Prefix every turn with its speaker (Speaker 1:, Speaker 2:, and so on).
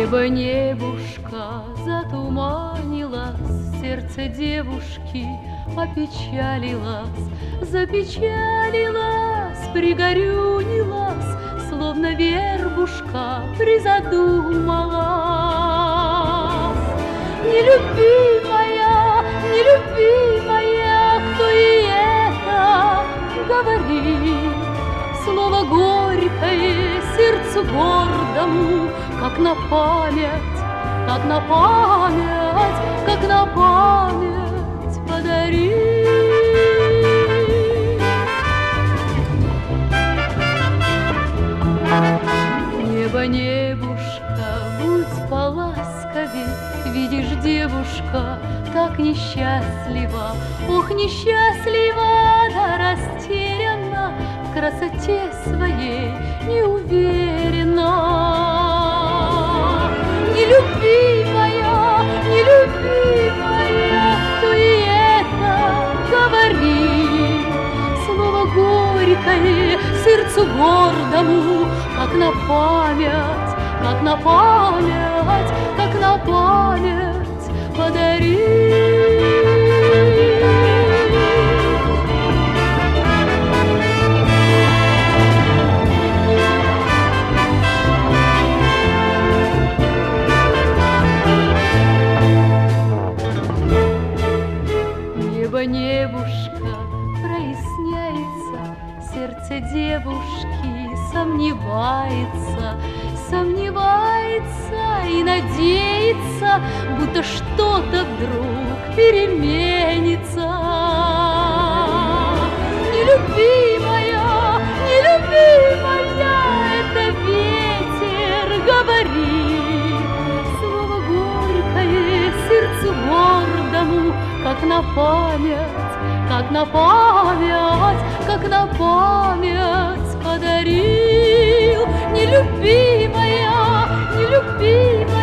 Speaker 1: Небо, небушка, затуманилось, сердце девушки опечалилось, запечалилось, пригорюнилось, словно вербушка призадумалась. Нелюбимая, нелюбимая, кто и это говорит? Слово горькое сердцу гордому, как на память, как на память, как на память подари. Небо, небушка, будь поласковей, видишь, девушка так несчастлива, ох, несчастлива, да растеряна, в красоте своей не уверена. Нелюбимая, нелюбимая, кто и это говорит? Слово горькое сердцу гордому, как на память, как на память, как на память подари. Небо, небушка, проясняется, сердце девушки сомневается, сомневается и надеется, будто что-то вдруг переменится. Нелюбимая, нелюбимая, это ветер говорит, слово горькое сердцу гордому, как на память, как на память, как на память подарил. Нелюбимая, нелюбимая,